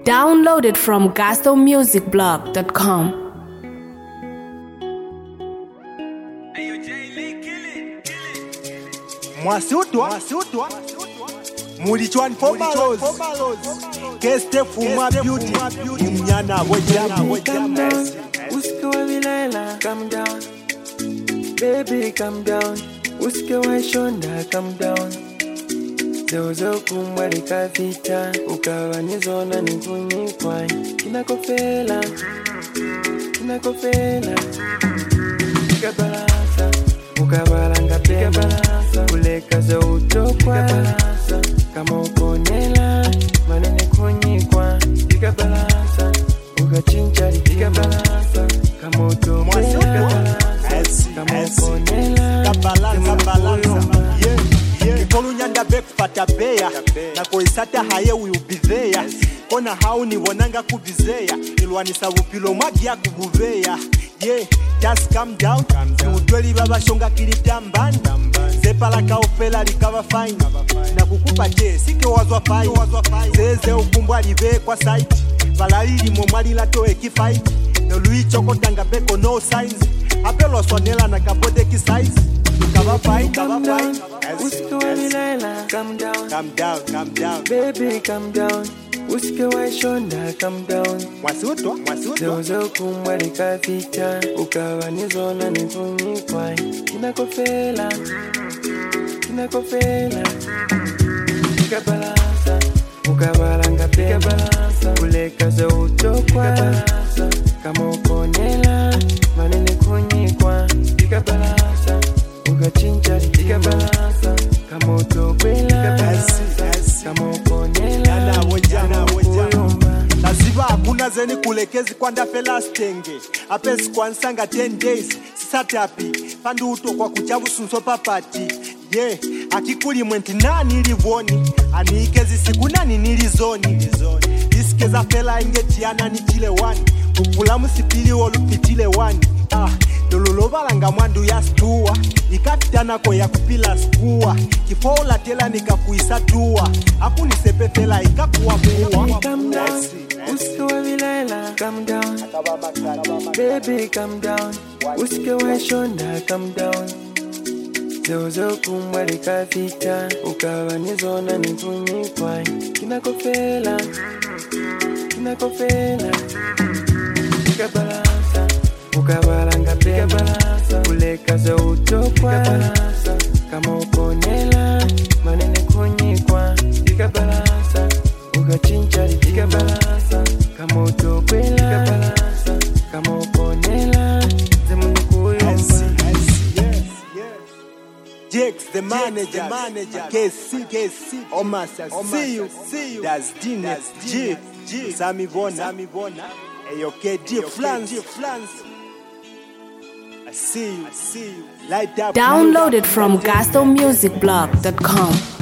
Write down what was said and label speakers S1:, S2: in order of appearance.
S1: Downloaded from GastonMusicBlog.com.
S2: Mwasutwa Mulichwani Pomalos Keste Fuma Beauty Mnyana Wajama
S3: Uske wa Vilela, calm down. Baby, calm down. Uske wa Shonda, calm down. Zeuzo kumbwari kafita. Ukawa nizona nikunyikwa. Kinakofela Pika balasa Ukabalanga pika balasa Kuleka za utokwa balasa Kama ukonela Manene kunyikwa Pika balasa Ukachinchari pika balasa Kama utokwa balasa Kama ukonela
S2: Kabalanza Nikolu nyanda beku pata beya Na koisata haye uyubizeya Kona hauni wananga kubizeya Ilwanisa upilo mwagi ya kubuveya Yeah, just calm down. Utweli baba shonga kilitambani. Zepala kaofela likava fine. Na kukupa je, sike wazwa fine. Zeze ukumbwa live kwa site. Valalili momwali lato ekifight. No lui choko tanga beko no signs. Apelo swanela na kabode ki size. Ukava fine.
S3: Uske wa Vilela, calm down.
S2: Calm down.
S3: Baby, calm down. Uske wa Shonda, calm down.
S2: Mwasutwa.
S3: Zeuzo kumbwari kafita. Ukawa nizona nikunyikwa. Kinakofela Pika balasa Ukabalanga pika balasa Kuleka za utokwa balasa Kama ukonela Manene kunyikwa Pika balasa Ukachinchari pika balasa Kama utokwela Kama ukonela
S2: Naziva hakuna zeni kulekezi kwanda fela stenge Apesi kwa nsanga 10 days Sisatapi Pandu uto kwa kuchabu sunso papati Yeah, akikuli mwenti nani ilivoni Aniikezi siku nani nilizoni Isikeza fela ingetiana ni chile wani Kukula musipili olupitile wani Dolulobalanga mwandu ya stuwa Ikapitana kwa ya kupila skuwa Kifola tela nikakuisa tuwa Hakuni sepe fela ikakuwa kuwa
S3: Calm down, uske wa Vilela, calm down. Baby, calm down, uske wa Shonda, calm down. Zeuzo kumbwari kafita, ukawa nizona nikunyikwa. Kinakofela Pika balasa, ukabalanga pika balasa Kuleka za utokwa balasa Kama ukonela, manene kunyikwa Pika balasa, ukachinchari pika balasa Kama utokwela balasa Kama ukonela, zemuni kuyumba
S2: Jakes, the manager. KC, Omas, see you. That's Dine, G, Sami Bona, Ayo KD, France. I see you. Light up.
S1: Downloaded from GastonMusicBlog.com.